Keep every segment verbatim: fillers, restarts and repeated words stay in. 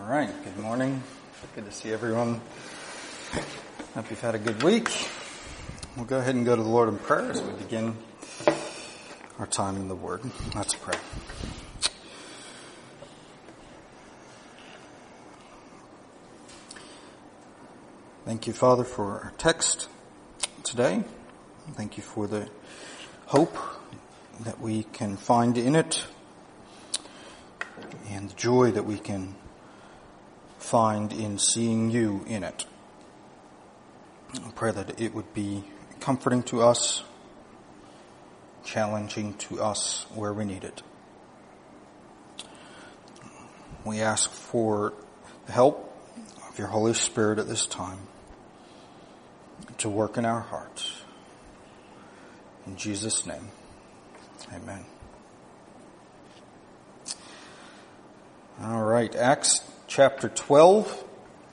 right, good morning. Good to see everyone. Hope you've had a good week. We'll go ahead and go to the Lord in prayer as we begin our time in the Word. Let's pray. Thank you, Father, for our text today. Thank you for the hope that we can find in it and the joy that we can find in seeing you in it. I pray that it would be comforting to us, challenging to us where we need it. We ask for the help of your Holy Spirit at this time to work in our hearts. In Jesus' name, amen. All right, Acts chapter twelve.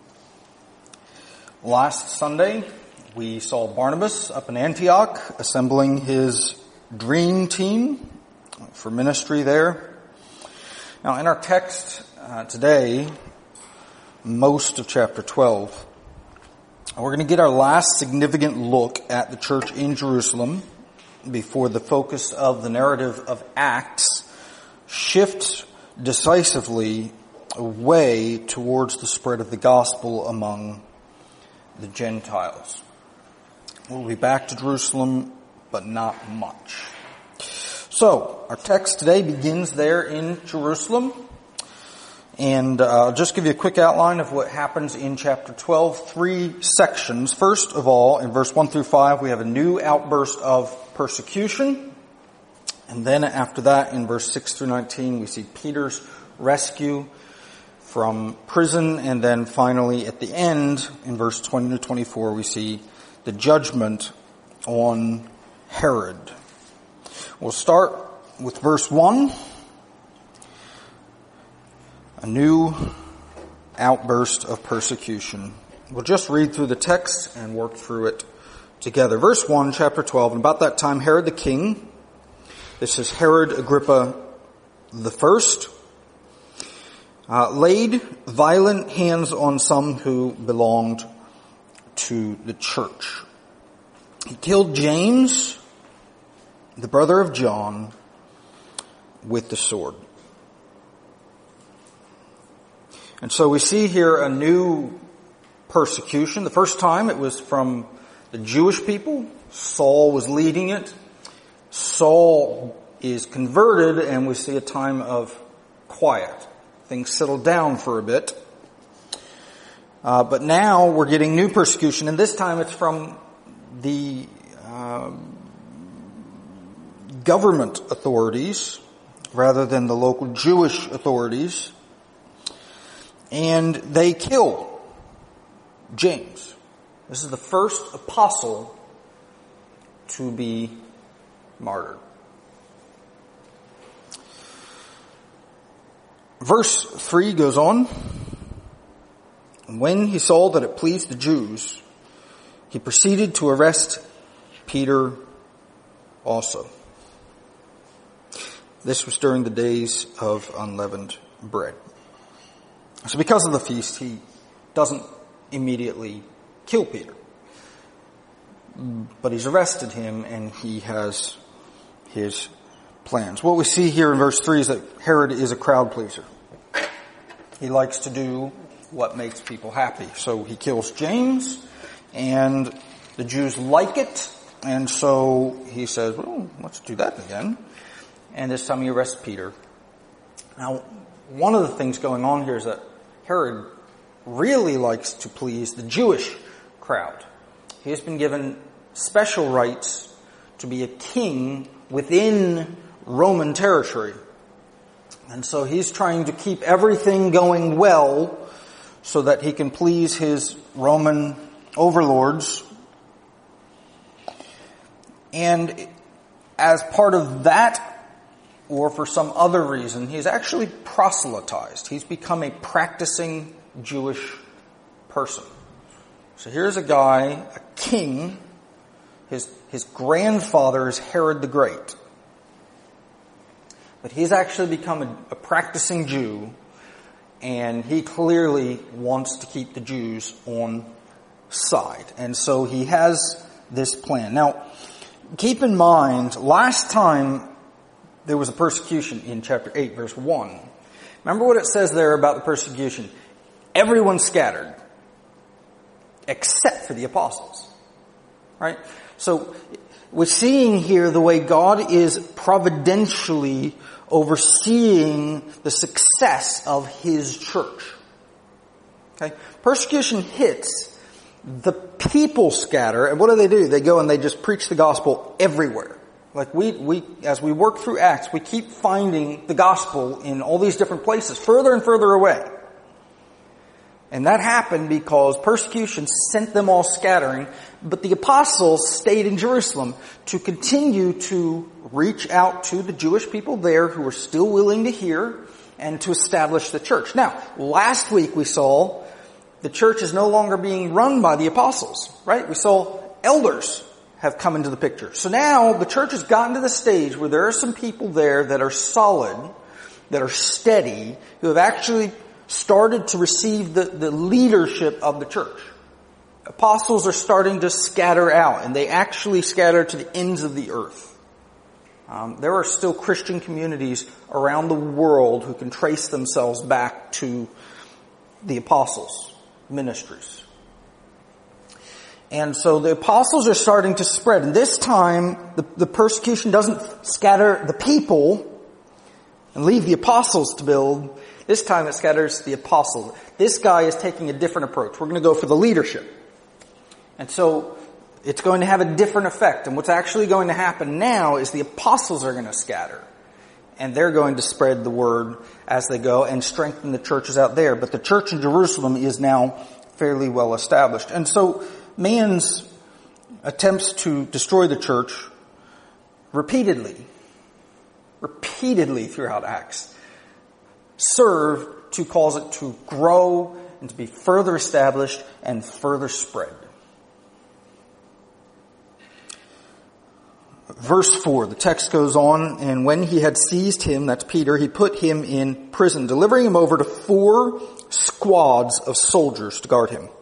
Last Sunday, we saw Barnabas up in Antioch assembling his dream team for ministry there. Now, in our text uh, today, most of chapter twelve, we're going to get our last significant look at the church in Jerusalem before the focus of the narrative of Acts shifts decisively away towards the spread of the gospel among the Gentiles. We'll be back to Jerusalem, but not much. So, our text today begins there in Jerusalem. And uh, I'll just give you a quick outline of what happens in chapter twelve. Three sections. First of all, in verse one through five, we have a new outburst of persecution. And then after that, in verse six through nineteen, we see Peter's rescue from prison. And then finally, at the end, in verse twenty to twenty-four, we see the judgment on Herod. We'll start with verse one. A new outburst of persecution. We'll just read through the text and work through it together. Verse one, chapter twelve. And about that time, Herod the king, this is Herod Agrippa the first, uh, laid violent hands on some who belonged to the church. He killed James, the brother of John, with the sword. And so we see here a new persecution. The first time it was from the Jewish people. Saul was leading it. Saul is converted and we see a time of quiet. Things settle down for a bit. Uh, but now we're getting new persecution, and this time it's from the uh, government authorities rather than the local Jewish authorities. And they kill James. This is the first apostle to be martyred. Verse three goes on. When he saw that it pleased the Jews, he proceeded to arrest Peter also. This was during the days of unleavened bread. So because of the feast, he doesn't immediately kill Peter. But he's arrested him and he has his plans. What we see here in verse three is that Herod is a crowd pleaser. He likes to do what makes people happy. So he kills James, and the Jews like it, and so he says, well, let's do that again. And this time he arrests Peter. Now, one of the things going on here is that Herod really likes to please the Jewish crowd. He has been given special rights to be a king within Roman territory. And so he's trying to keep everything going well so that he can please his Roman overlords. And as part of that, or for some other reason, he's actually proselytized. He's become a practicing Jewish person. So here's a guy, a king. His, his grandfather is Herod the Great. But he's actually become a, a practicing Jew, and he clearly wants to keep the Jews on side. And so he has this plan. Now, keep in mind, last time there was a persecution in chapter eight, verse one. Remember what it says there about the persecution? Everyone scattered, except for the apostles. Right? So, we're seeing here the way God is providentially overseeing the success of His church. Okay? Persecution hits, the people scatter, and what do they do? They go and they just preach the gospel everywhere. Like we, we, as we work through Acts, we keep finding the gospel in all these different places, further and further away. And that happened because persecution sent them all scattering, but the apostles stayed in Jerusalem to continue to reach out to the Jewish people there who were still willing to hear and to establish the church. Now, last week we saw the church is no longer being run by the apostles, right? We saw elders have come into the picture. So now the church has gotten to the stage where there are some people there that are solid, that are steady, who have actually started to receive the, the leadership of the church. Apostles are starting to scatter out, and they actually scatter to the ends of the earth. Um, there are still Christian communities around the world who can trace themselves back to the apostles' ministries. And so the apostles are starting to spread. And this time, the, the persecution doesn't scatter the people and leave the apostles to build. This time it scatters the apostles. This guy is taking a different approach. We're going to go for the leadership. And so it's going to have a different effect. And what's actually going to happen now is the apostles are going to scatter. And they're going to spread the word as they go and strengthen the churches out there. But the church in Jerusalem is now fairly well established. And so man's attempts to destroy the church repeatedly, repeatedly throughout Acts, serve to cause it to grow and to be further established and further spread. Verse four, the text goes on, and when he had seized him, that's Peter, he put him in prison, delivering him over to four squads of soldiers to guard him.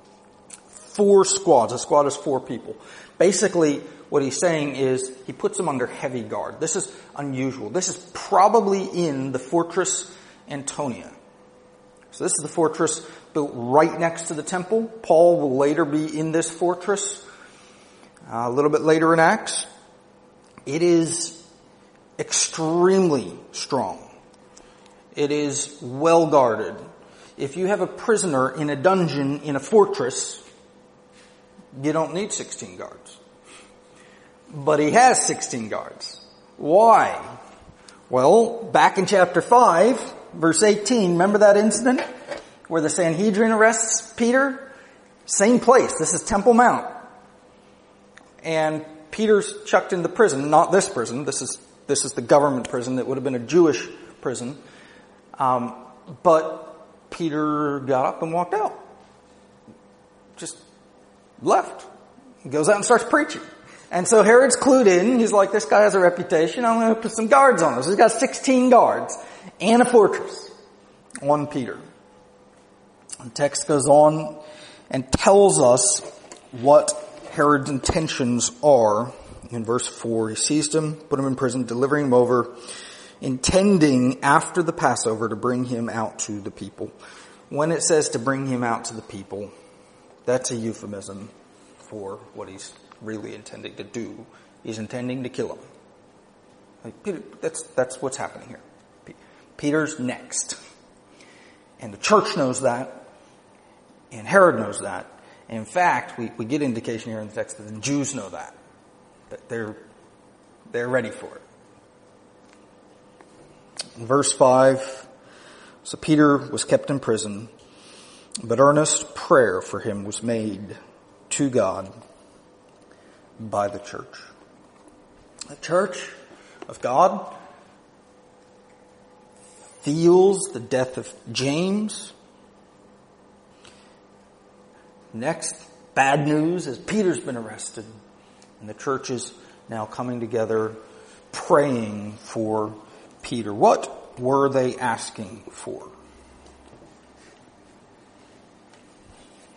Four squads. A squad is four people. Basically, what he's saying is he puts them under heavy guard. This is unusual. This is probably in the fortress Antonia. So this is the fortress built right next to the temple. Paul will later be in this fortress uh, a little bit later in Acts. It is extremely strong. It is well guarded. If you have a prisoner in a dungeon in a fortress, you don't need sixteen guards. But he has sixteen guards. Why? Well, back in chapter five, verse eighteen, remember that incident where the Sanhedrin arrests Peter? Same place. This is Temple Mount. And Peter's chucked into prison. Not this prison. This is this is the government prison. That would have been a Jewish prison. Um, but Peter got up and walked out. Just left. He goes out and starts preaching. And so Herod's clued in. He's like, this guy has a reputation. I'm going to put some guards on him. So he's got sixteen guards and a fortress on Peter. The text goes on and tells us what Herod's intentions are. In verse four, he seized him, put him in prison, delivering him over, intending after the Passover to bring him out to the people. When it says to bring him out to the people, that's a euphemism for what he's really intending to do. He's intending to kill him. Like Peter, that's, that's what's happening here. P- Peter's next. And the church knows that. And Herod knows that. And in fact, we, we get indication here in the text that the Jews know that. That they're, they're ready for it. In verse five, so Peter was kept in prison, but earnest prayer for him was made to God by the church. The church of God feels the death of James. Next, bad news is Peter's been arrested. And the church is now coming together praying for Peter. What were they asking for?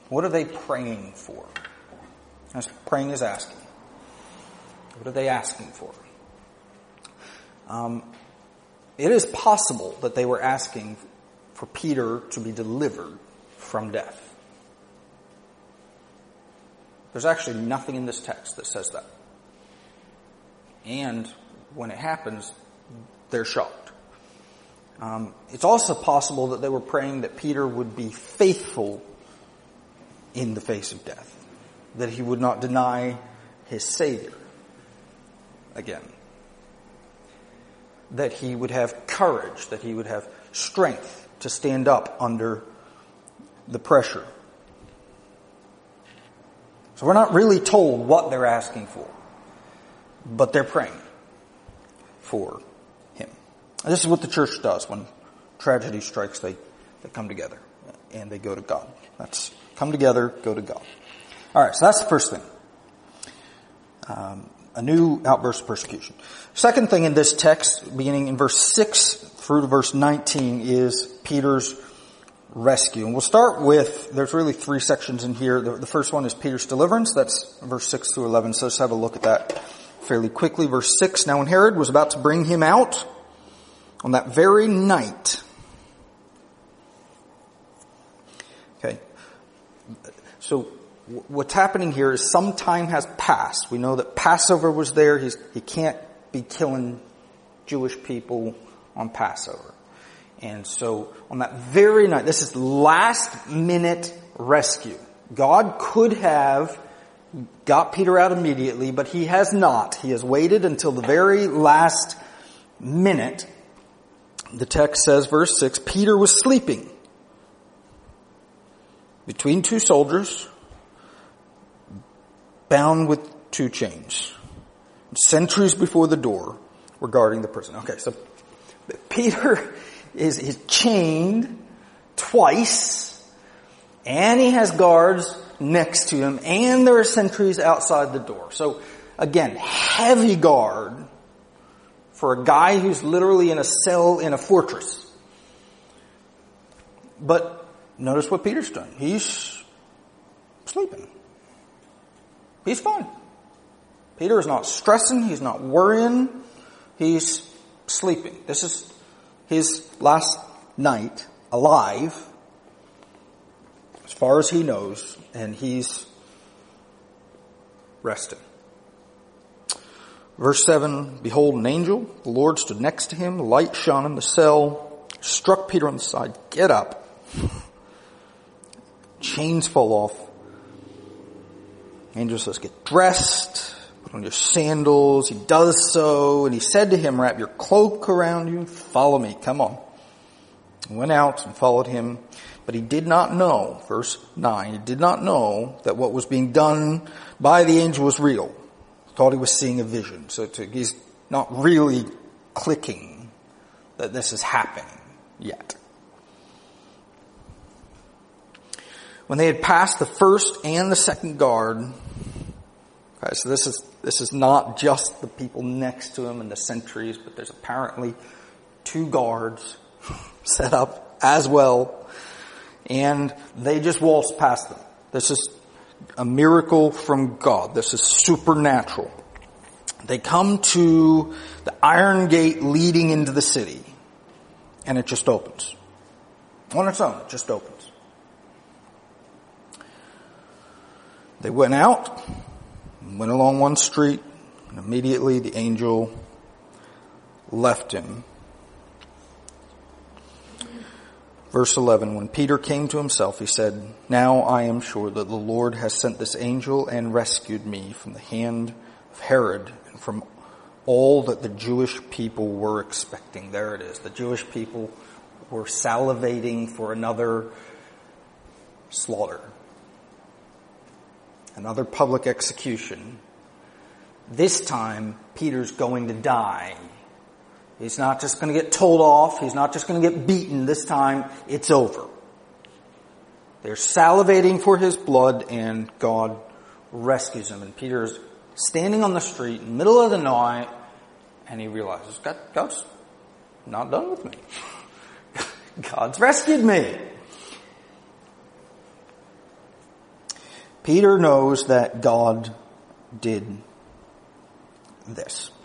What are they praying for? That's what praying is asking. What are they asking for? Um, it is possible that they were asking for Peter to be delivered from death. There's actually nothing in this text that says that. And when it happens, they're shocked. Um, it's also possible that they were praying that Peter would be faithful in the face of death, that he would not deny his Savior again, that he would have courage, that he would have strength to stand up under the pressure. So we're not really told what they're asking for, but they're praying for him. And this is what the church does when tragedy strikes. They, they come together and they go to God. That's come together, go to God. All right, so that's the first thing. Um, a new outburst of persecution. Second thing in this text, beginning in verse six through to verse nineteen, is Peter's rescue. And we'll start with, there's really three sections in here. The, the first one is Peter's deliverance. That's verse six through eleven. So let's have a look at that fairly quickly. Verse six, now when Herod was about to bring him out, on that very night. Okay. So what's happening here is some time has passed. We know that Passover was there. He's, he can't be killing Jewish people on Passover. And so on that very night, this is last minute rescue. God could have got Peter out immediately, but he has not. He has waited until the very last minute. The text says, verse six, Peter was sleeping between two soldiers, bound with two chains. Sentries before the door were guarding the prison. Okay, so Peter is, is chained twice, and he has guards next to him, and there are sentries outside the door. So again, heavy guard for a guy who's literally in a cell in a fortress. But notice what Peter's done. He's sleeping. He's fine. Peter is not stressing. He's not worrying. He's sleeping. This is his last night alive, as far as he knows, and he's resting. Verse seven, behold, an angel, the Lord stood next to him, the light shone in the cell, struck Peter on the side, get up. Chains fall off. The angel says, get dressed, put on your sandals. He does so, and he said to him, wrap your cloak around you, follow me, come on. He went out and followed him, but he did not know, verse nine, he did not know that what was being done by the angel was real. Thought he was seeing a vision. So to, he's not really clicking that this is happening yet. When they had passed the first and the second guard, okay, so this is this is not just the people next to him and the sentries, but there's apparently two guards set up as well, and they just waltzed past them. This is a miracle from God. This is supernatural. They come to the iron gate leading into the city, and it just opens. On its own, it just opens. They went out, went along one street, and immediately the angel left him. Verse eleven, when Peter came to himself, he said, now I am sure that the Lord has sent this angel and rescued me from the hand of Herod and from all that the Jewish people were expecting. There it is. The Jewish people were salivating for another slaughter, another public execution. This time, Peter's going to die. He's not just going to get told off. He's not just going to get beaten. This time, it's over. They're salivating for his blood, and God rescues him. And Peter's standing on the street in the middle of the night, and he realizes, God, God's not done with me. God's rescued me. Peter knows that God did this.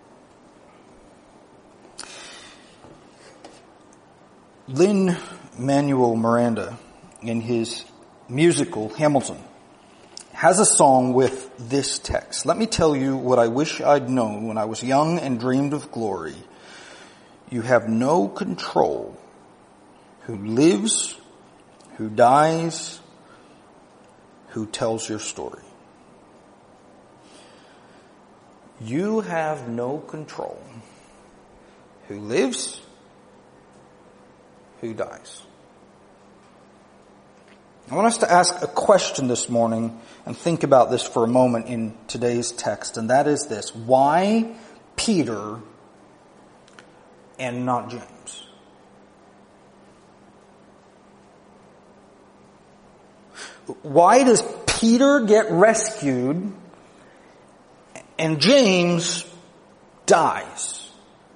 Lin-Manuel Miranda, in his musical Hamilton, has a song with this text. Let me tell you what I wish I'd known when I was young and dreamed of glory. You have no control. Who lives, who dies, who tells your story. You have no control. Who lives, who dies. I want us to ask a question this morning and think about this for a moment in today's text, and that is this: why Peter and not James? Why does Peter get rescued and James dies?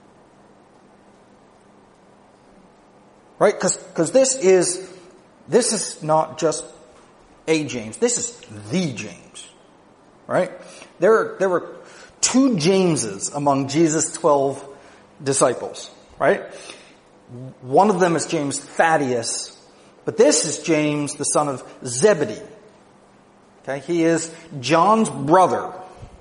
Right? Because because this is this is not just a James. This is the James. Right? There there were two Jameses among Jesus' twelve disciples. Right? One of them is James Thaddeus. But this is James, the son of Zebedee. Okay, he is John's brother.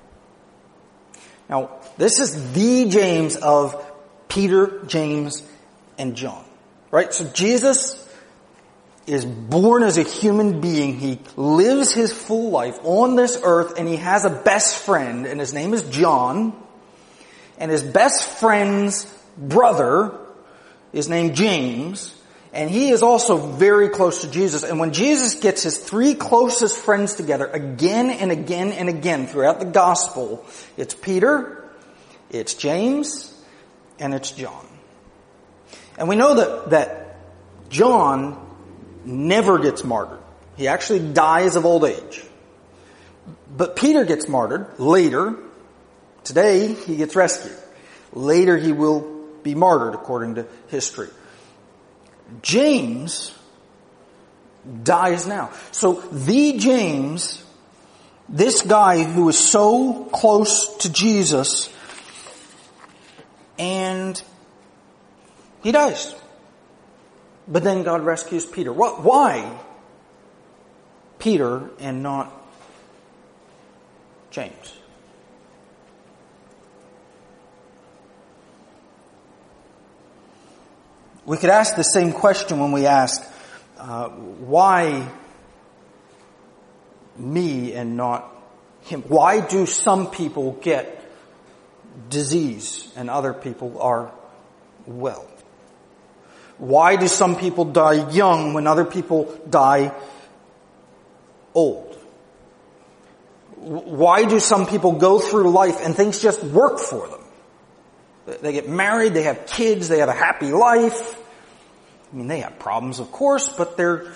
Now, this is the James of Peter, James, and John. Right? So Jesus is born as a human being. He lives his full life on this earth, and he has a best friend, and his name is John. And his best friend's brother is named James. And he is also very close to Jesus. And when Jesus gets his three closest friends together again and again and again throughout the gospel, it's Peter, it's James, and it's John. And we know that, that John never gets martyred. He actually dies of old age. But Peter gets martyred later. Today, he gets rescued. Later, he will be martyred according to history. James dies now. So the James, this guy who is so close to Jesus, and he dies. But then God rescues Peter. What? Why Peter and not James? We could ask the same question when we ask, uh, why me and not him? Why do some people get disease and other people are well? Why do some people die young when other people die old? Why do some people go through life and things just work for them? They get married, they have kids, they have a happy life. I mean, they have problems, of course, but they're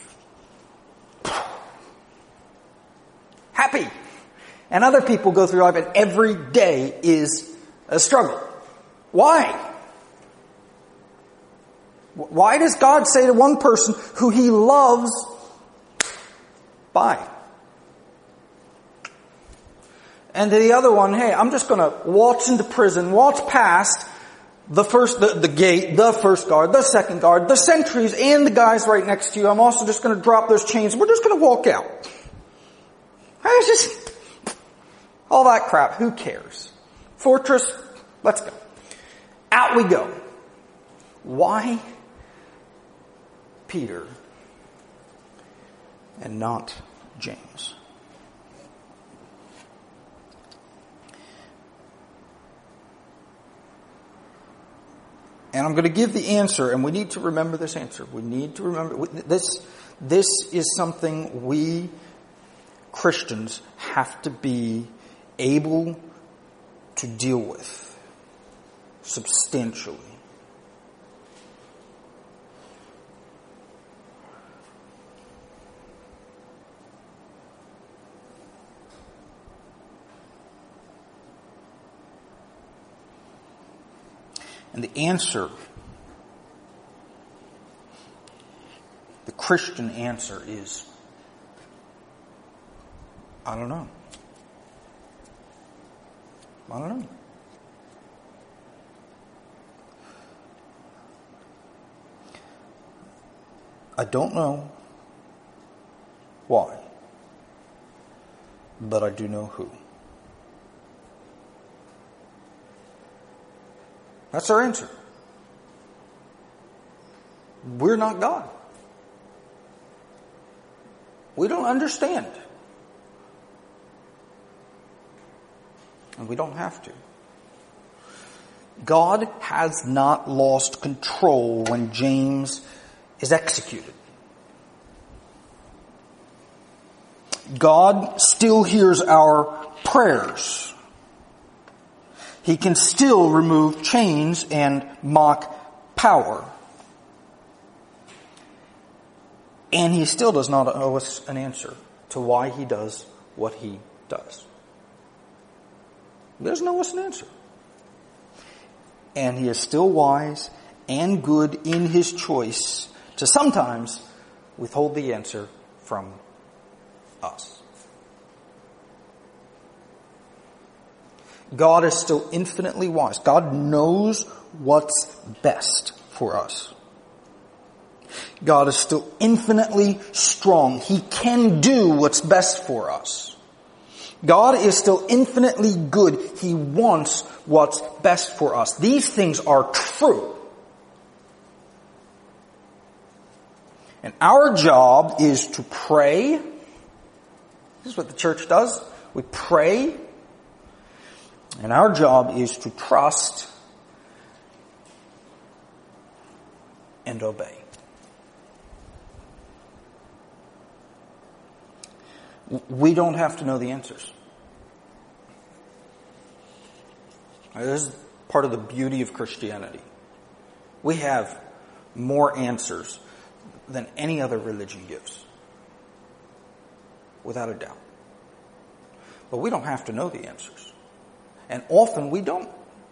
happy. And other people go through life and every day is a struggle. Why? Why does God say to one person who he loves, bye? And to the other one, hey, I'm just going to waltz into prison, waltz past the first, the, the gate, the first guard, the second guard, the sentries, and the guys right next to you. I'm also just going to drop those chains. We're just going to walk out. It's just all that crap. Who cares? Fortress, let's go. Out we go. Why Peter and not James? And I'm going to give the answer, and we need to remember this answer. We need to remember this. This is something we Christians have to be able to deal with substantially. And the answer, the Christian answer is I don't know. I don't know. I don't know why, but I do know who. That's our answer. We're not God. We don't understand. And we don't have to. God has not lost control when James is executed. God still hears our prayers. He can still remove chains and mock power. And he still does not owe us an answer to why he does what he does. He doesn't owe us an answer. And he is still wise and good in his choice to sometimes withhold the answer from us. God is still infinitely wise. God knows what's best for us. God is still infinitely strong. He can do what's best for us. God is still infinitely good. He wants what's best for us. These things are true. And our job is to pray. This is what the church does. We pray. And our job is to trust and obey. We don't have to know the answers. This is part of the beauty of Christianity. We have more answers than any other religion gives. Without a doubt. But we don't have to know the answers. And often we don't.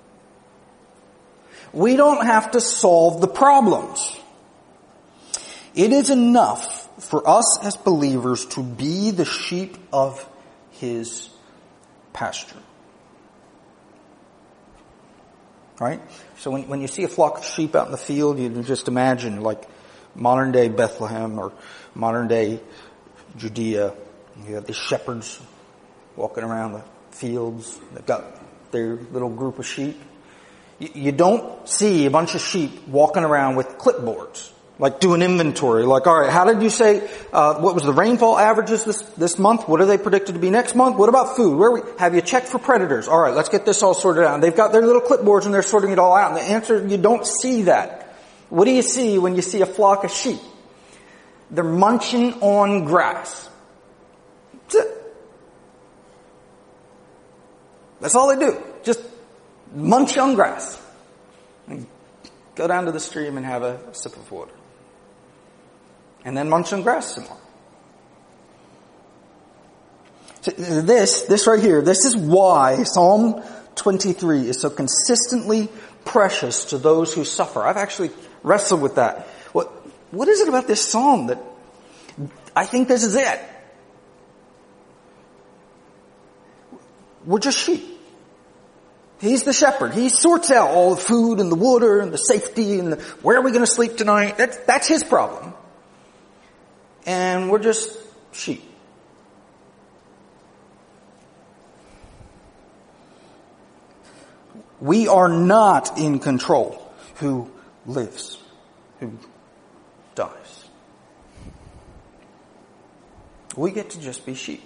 We don't have to solve the problems. It is enough for us as believers to be the sheep of his pasture. Right? So when, when you see a flock of sheep out in the field, you just imagine like modern day Bethlehem or modern day Judea. You have these shepherds walking around the fields. They've got their little group of sheep. You, you don't see a bunch of sheep walking around with clipboards. Like do an inventory. Like, all right, how did you say, uh, what was the rainfall averages this, this month? What are they predicted to be next month? What about food? Where we, have you checked for predators? All right, let's get this all sorted out. And they've got their little clipboards and they're sorting it all out. And the answer, you don't see that. What do you see when you see a flock of sheep? They're munching on grass. That's it. That's all they do. Just munch on grass. And go down to the stream and have a sip of water. And then munch on grass some more. So this, this right here, this is why Psalm twenty-three is so consistently precious to those who suffer. I've actually wrestled with that. What, what is it about this psalm that I think this is it? We're just sheep. He's the shepherd. He sorts out all the food and the water and the safety and the, where are we going to sleep tonight? That's, that's his problem. And we're just sheep. We are not in control. Who lives? Who dies? We get to just be sheep.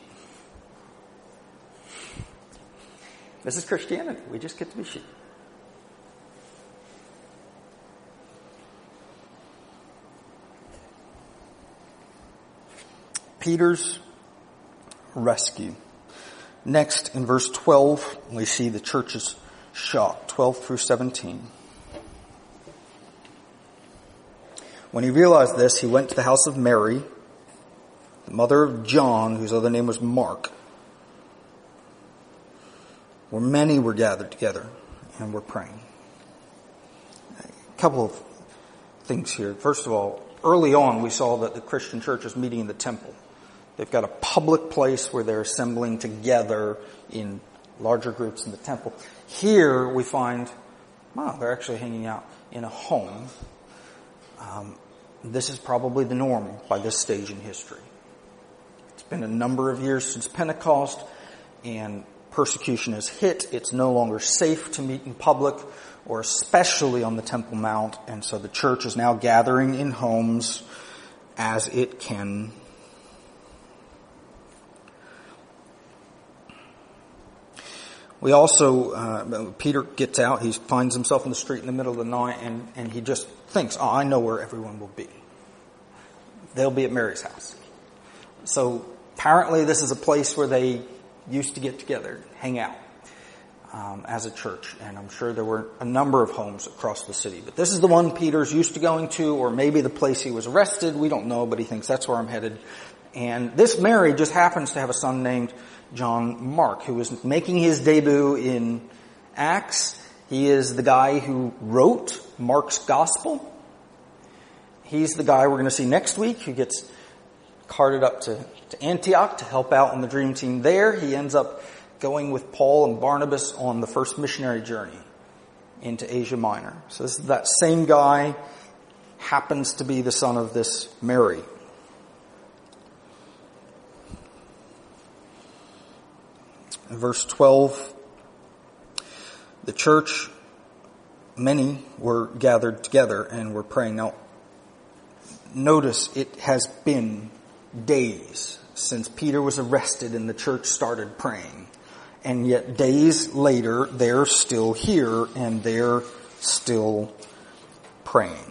This is Christianity. We just get to be sheep. Peter's rescue. Next, in verse twelve, we see the church's shock, twelve through seventeen. When he realized this, he went to the house of Mary, the mother of John, whose other name was Mark, where many were gathered together and were praying. A couple of things here. First of all, early on we saw that the Christian church was meeting in the temple. They've got a public place where they're assembling together in larger groups in the temple. Here we find, wow, they're actually hanging out in a home. Um, this is probably the norm by this stage in history. It's been a number of years since Pentecost, and persecution has hit. It's no longer safe to meet in public, or especially on the Temple Mount, and so the church is now gathering in homes as it can. We also, uh, Peter gets out, he finds himself in the street in the middle of the night, and, and he just thinks, oh, I know where everyone will be. They'll be at Mary's house. So apparently this is a place where they used to get together, hang out um, as a church. And I'm sure there were a number of homes across the city. But this is the one Peter's used to going to, or maybe the place he was arrested. We don't know, but he thinks that's where I'm headed. And this Mary just happens to have a son named John Mark, who is making his debut in Acts. He is the guy who wrote Mark's gospel. He's the guy we're going to see next week who gets carted up to, to Antioch to help out on the dream team there. He ends up going with Paul and Barnabas on the first missionary journey into Asia Minor. So this is that same guy, happens to be the son of this Mary. In verse twelve, the church, many were gathered together and were praying. Now, notice it has been days since Peter was arrested and the church started praying. And yet days later, they're still here and they're still praying.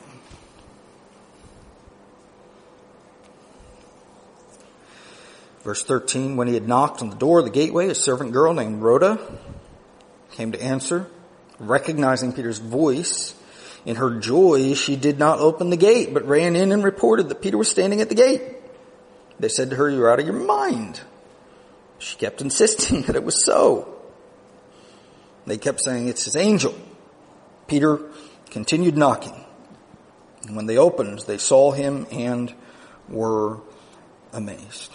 Verse thirteen, when he had knocked on the door of the gateway, a servant girl named Rhoda came to answer. Recognizing Peter's voice, in her joy, she did not open the gate, but ran in and reported that Peter was standing at the gate. They said to her, "You're out of your mind." She kept insisting that it was so. They kept saying, "It's his angel." Peter continued knocking. And when they opened, they saw him and were amazed.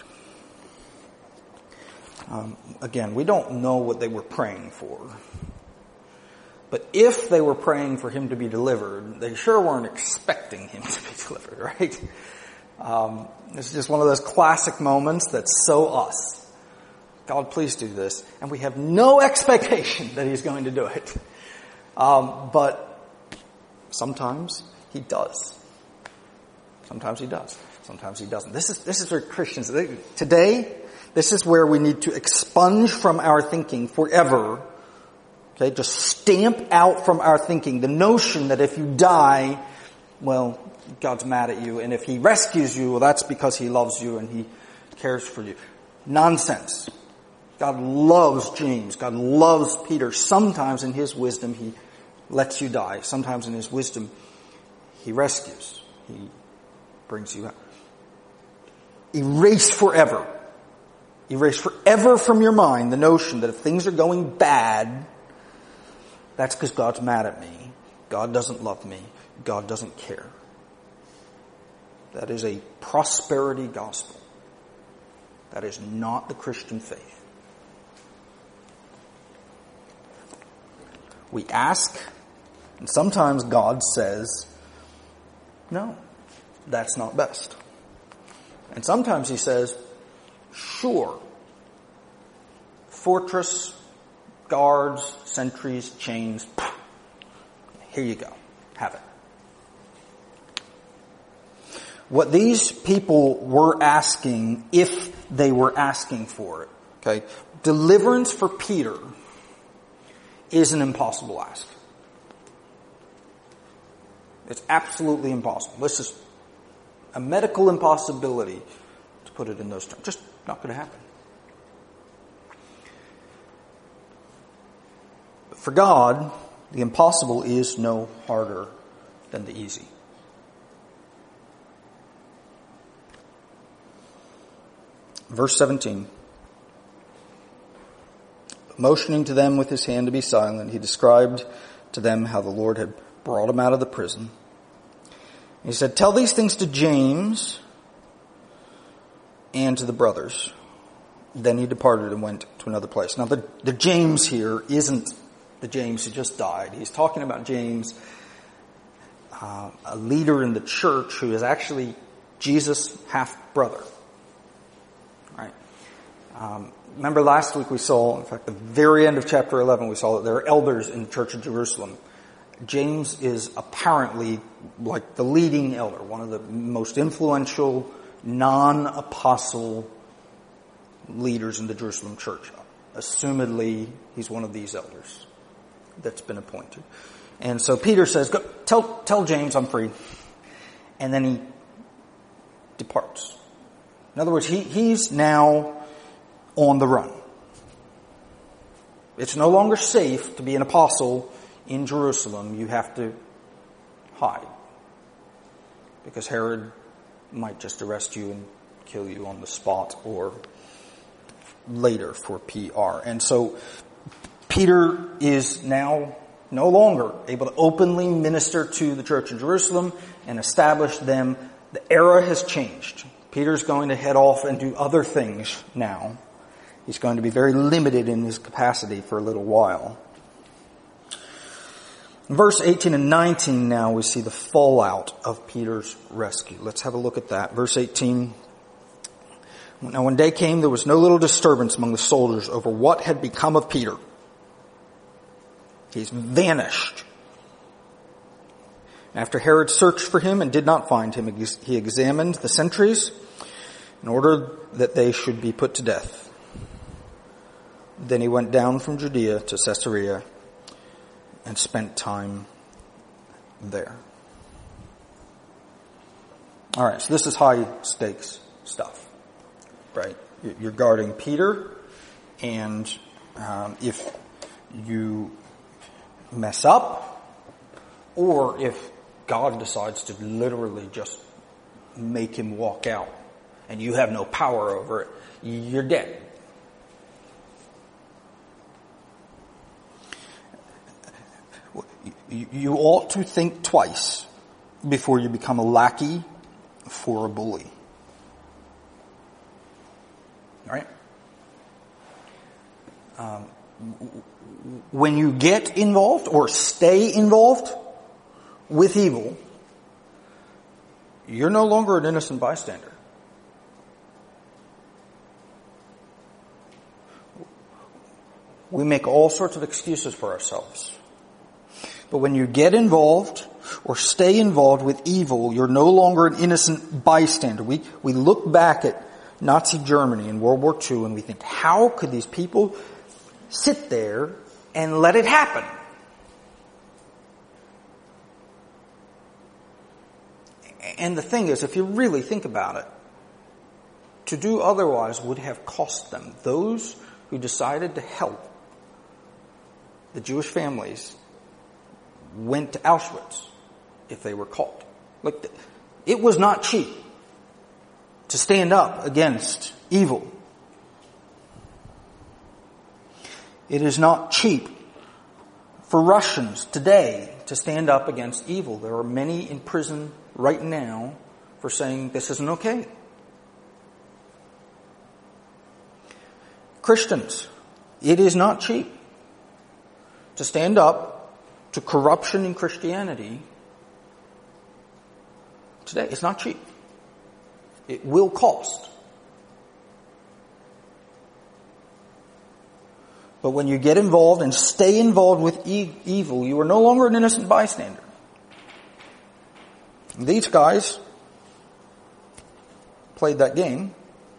Um, again, we don't know what they were praying for. But if they were praying for him to be delivered, they sure weren't expecting him to be delivered, right? Um, it's just one of those classic moments that's so us. God, please do this. And we have no expectation that he's going to do it. Um, but sometimes he does. Sometimes he does. Sometimes he doesn't. This is, this is where Christians, today, this is where we need to expunge from our thinking forever. Okay, just stamp out from our thinking the notion that if you die, well, God's mad at you. And if he rescues you, well, that's because he loves you and he cares for you. Nonsense. God loves James. God loves Peter. Sometimes in his wisdom, he lets you die. Sometimes in his wisdom, he rescues. He brings you out. Erase forever. Erase forever from your mind the notion that if things are going bad, that's because God's mad at me. God doesn't love me. God doesn't care. That is a prosperity gospel. That is not the Christian faith. We ask, and sometimes God says, no, that's not best. And sometimes he says, sure, fortress, guards, sentries, chains, here you go, have it. What these people were asking, if they were asking for it, okay, deliverance for Peter is an impossible ask. It's absolutely impossible. This is a medical impossibility, to put it in those terms. Just not going to happen. But for God, the impossible is no harder than the easy. Verse seventeen. Motioning to them with his hand to be silent, he described to them how the Lord had brought him out of the prison. He said, "Tell these things to James and to the brothers. Then he departed and went to another place. Now the, the James here isn't the James who just died. He's talking about James, uh, a leader in the church who is actually Jesus' half-brother. Right? Um, remember last week we saw, in fact, the very end of chapter eleven, we saw that there are elders in the church of Jerusalem. James is apparently like the leading elder, one of the most influential non-apostle leaders in the Jerusalem church. Assumedly, he's one of these elders that's been appointed. And so Peter says, Go, tell, tell James I'm free. And then he departs. In other words, he, he's now on the run. It's no longer safe to be an apostle in Jerusalem. You have to hide. Because Herod might just arrest you and kill you on the spot or later for P R. And so Peter is now no longer able to openly minister to the church in Jerusalem and establish them. The era has changed. Peter's going to head off and do other things now. He's going to be very limited in his capacity for a little while. In verse eighteen and nineteen now we see the fallout of Peter's rescue. Let's have a look at that. Verse eighteen. Now when day came, there was no little disturbance among the soldiers over what had become of Peter. He's vanished. After Herod searched for him and did not find him, he examined the sentries in order that they should be put to death. Then he went down from Judea to Caesarea and spent time there. All right, so this is high stakes stuff, right? You're guarding Peter, and um, if you mess up, or if God decides to literally just make him walk out and you have no power over it, you're dead. You ought to think twice before you become a lackey for a bully. All right? Um, when you get involved or stay involved with evil, you're no longer an innocent bystander. We make all sorts of excuses for ourselves. But when you get involved or stay involved with evil, you're no longer an innocent bystander. We, we look back at Nazi Germany in World War Two and we think, how could these people sit there and let it happen? And the thing is, if you really think about it, to do otherwise would have cost them. Those who decided to help the Jewish families went to Auschwitz if they were caught. Like, it was not cheap to stand up against evil. It is not cheap for Russians today to stand up against evil. There are many in prison right now for saying this isn't okay. Christians, it is not cheap to stand up to corruption in Christianity today. It's not cheap. It will cost. But when you get involved and stay involved with e- evil, you are no longer an innocent bystander. These guys played that game,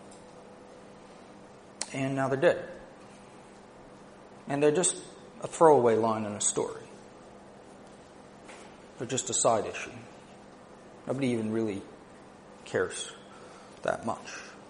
and now they're dead. And they're just a throwaway line in a story. They're just a side issue. Nobody even really cares that much.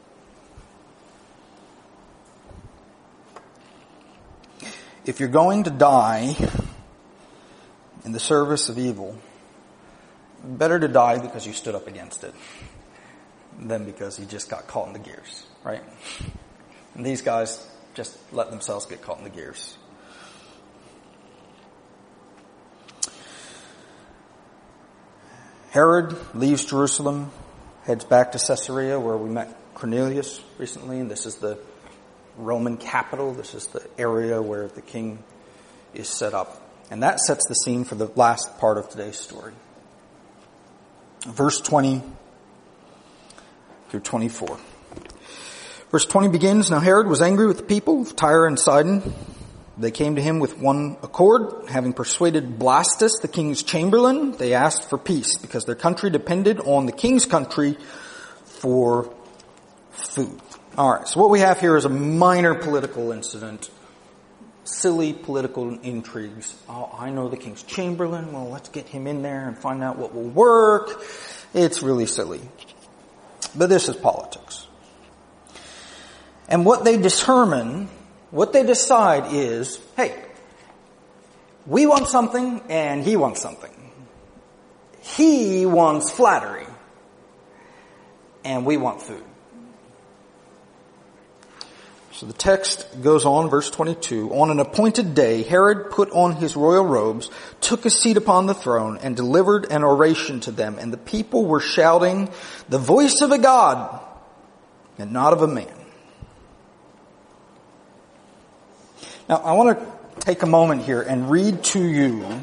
If you're going to die in the service of evil, better to die because you stood up against it than because you just got caught in the gears, right? And these guys just let themselves get caught in the gears. Herod leaves Jerusalem, heads back to Caesarea where we met Cornelius recently, and this is the Roman capital. This is the area where the king is set up. And that sets the scene for the last part of today's story. Verse twenty through twenty-four. Verse twenty begins, Now Herod was angry with the people of Tyre and Sidon. They came to him with one accord. Having persuaded Blastus, the king's chamberlain, they asked for peace because their country depended on the king's country for food. All right, so what we have here is a minor political incident. Silly political intrigues. Oh, I know the king's chamberlain. Well, let's get him in there and find out what will work. It's really silly. But this is politics. And what they determine, what they decide is, hey, we want something and he wants something. He wants flattery and we want food. So the text goes on, verse twenty-two. On an appointed day, Herod put on his royal robes, took a seat upon the throne, and delivered an oration to them. And the people were shouting, the voice of a God, and not of a man. Now, I want to take a moment here and read to you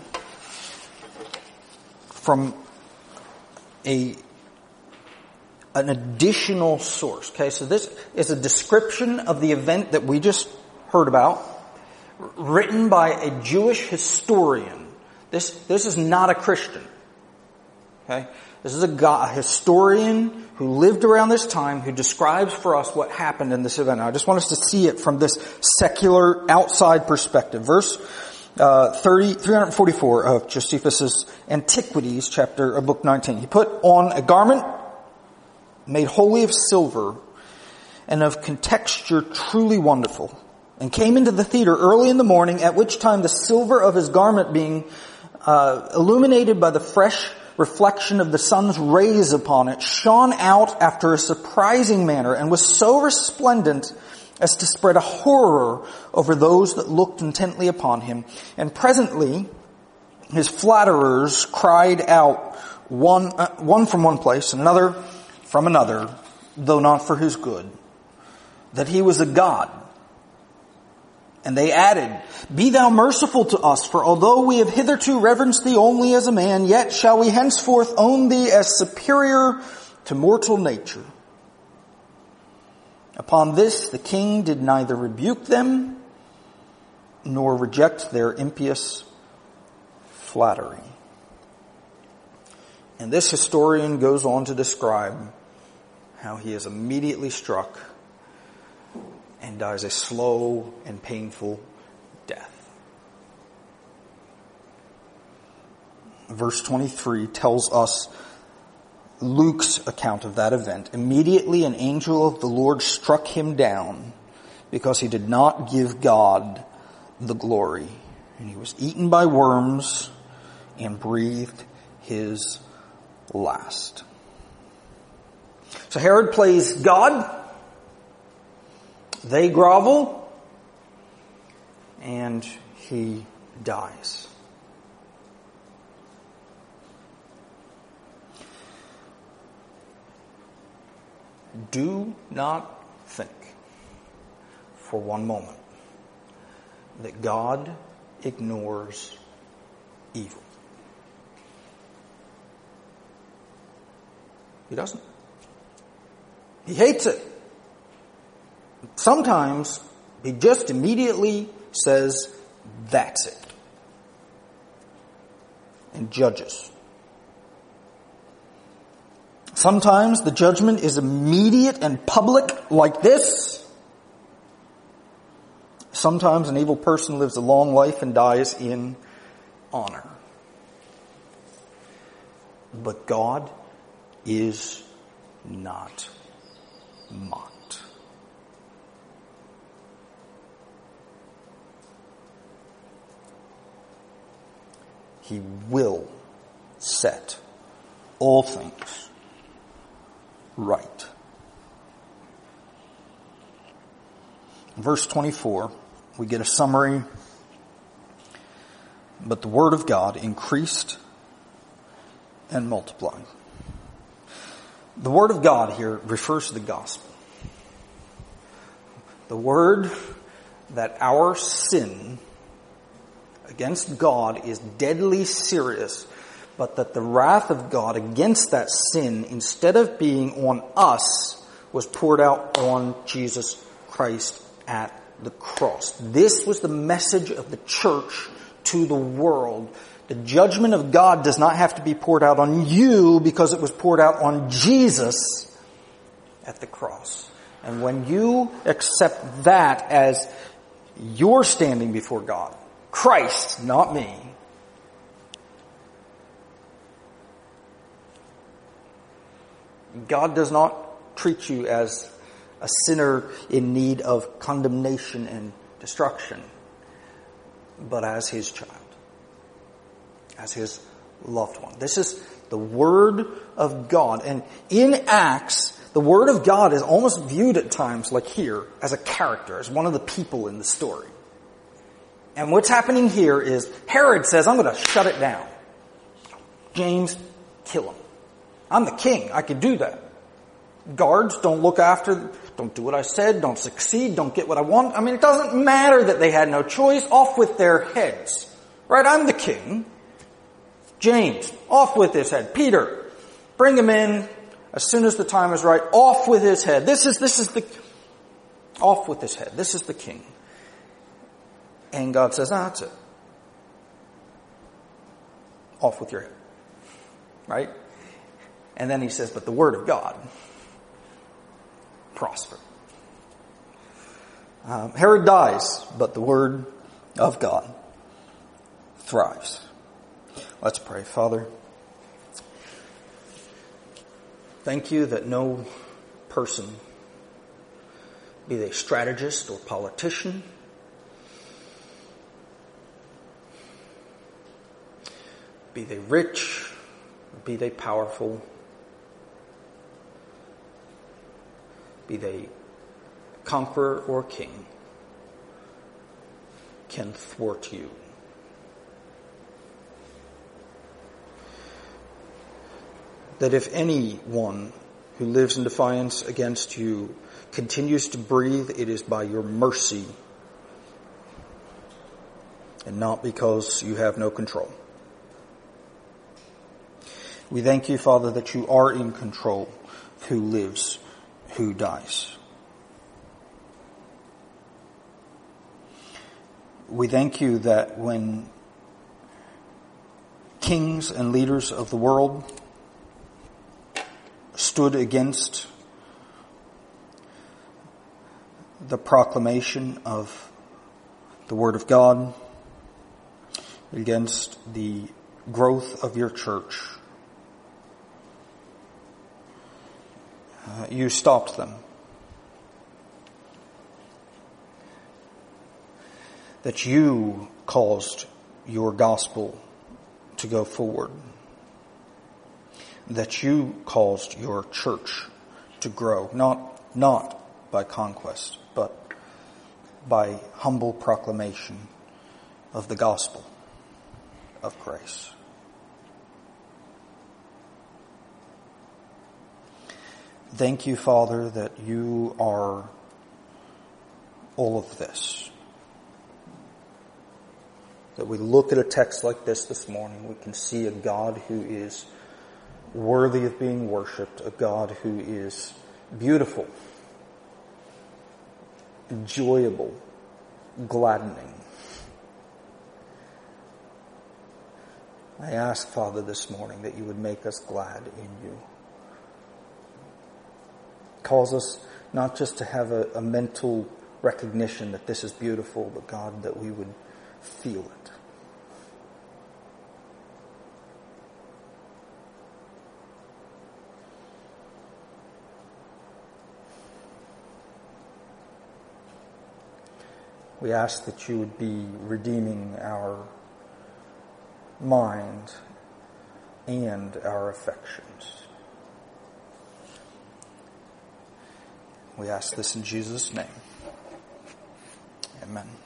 from a an additional source. Okay, so this is a description of the event that we just heard about, written by a Jewish historian. This this is not a Christian. Okay, this is a, guy, a historian who lived around this time who describes for us what happened in this event. Now, I just want us to see it from this secular outside perspective. Verse uh, thirty, three forty-four of Josephus's Antiquities, chapter, uh, book nineteen. He put on a garment made wholly of silver and of contexture truly wonderful, and came into the theater early in the morning, at which time the silver of his garment being uh, illuminated by the fresh reflection of the sun's rays upon it shone out after a surprising manner, and was so resplendent as to spread a horror over those that looked intently upon him. And presently his flatterers cried out, one uh, one from one place, and another from another, though not for his good, that he was a god. And they added, Be thou merciful to us, for although we have hitherto reverenced thee only as a man, yet shall we henceforth own thee as superior to mortal nature. Upon this the king did neither rebuke them, nor reject their impious flattery. And this historian goes on to describe how he is immediately struck and dies a slow and painful death. Verse twenty-three tells us Luke's account of that event. Immediately an angel of the Lord struck him down because he did not give God the glory. And he was eaten by worms and breathed his last. So Herod plays God. They grovel. And he dies. Do not think for one moment that God ignores evil. He doesn't. He hates it. Sometimes he just immediately says, that's it. And judges. Sometimes the judgment is immediate and public like this. Sometimes an evil person lives a long life and dies in honor. But God is not mocked. He will set all things right. In verse twenty-four, we get a summary. But the word of God increased and multiplied. The word of God here refers to the gospel. The word that our sin against God is deadly serious, but that the wrath of God against that sin, instead of being on us, was poured out on Jesus Christ at the cross. This was the message of the church to the world. The judgment of God does not have to be poured out on you because it was poured out on Jesus at the cross. And when you accept that as your standing before God, Christ, not me, God does not treat you as a sinner in need of condemnation and destruction, but as His child, as His loved one. This is the Word of God. And in Acts, the Word of God is almost viewed at times, like here, as a character, as one of the people in the story. And what's happening here is Herod says, I'm going to shut it down. James, kill him. I'm the king. I could do that. Guards, don't look after, don't do what I said, don't succeed, don't get what I want. I mean, it doesn't matter that they had no choice. Off with their heads. Right? I'm the king. James, off with his head. Peter, bring him in as soon as the time is right. Off with his head. This is, this is the, off with his head. This is the king. And God says, no, that's it. Off with your head. Right? And then He says, but the Word of God prosper. Um, Herod dies, but the Word of God thrives. Let's pray. Father, thank You that no person, be they strategist or politician, be they rich, be they powerful, be they conqueror or king, can thwart You. That if anyone who lives in defiance against You continues to breathe, it is by Your mercy and not because You have no control. We thank You, Father, that You are in control of who lives, who dies. We thank You that when kings and leaders of the world stood against the proclamation of the Word of God, against the growth of Your church, uh, You stopped them. That You caused Your gospel to go forward. That You caused Your church to grow, not, not by conquest, but by humble proclamation of the gospel of grace. Thank You, Father, that You are all of this. That we look at a text like this this morning, we can see a God who is worthy of being worshipped, a God who is beautiful, enjoyable, gladdening. I ask, Father, this morning that You would make us glad in You. Cause us not just to have a, a mental recognition that this is beautiful, but God, that we would feel it. We ask that You would be redeeming our mind and our affections. We ask this in Jesus' name. Amen.